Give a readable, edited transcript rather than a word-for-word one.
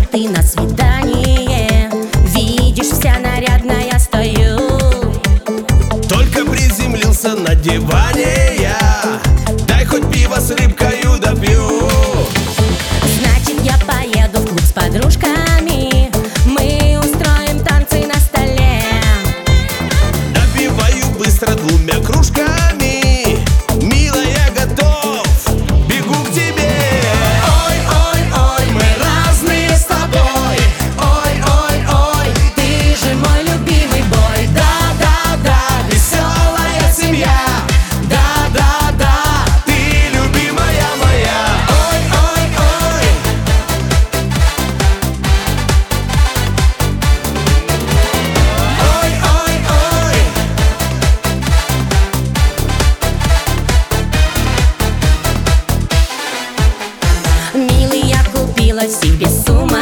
ты на свидание. Видишь, вся нарядная стою. Только приземлился на диване я. Дай хоть пиво с рыбкою допью. Значит, я поеду в клуб с подружками. Мы устроим танцы на столе. Допиваю быстро 2 кружками. Милая, я готов, бегу к тебе. Ой, ой, ой, мы разные с тобой. Ой, ой, ой, ты же мой любимый бой. Да, да, да, веселая семья. Да, да, да, Ты любимая моя. ой, ой, ой. Ой, ой, ой. Милый, я купила себе сумочку.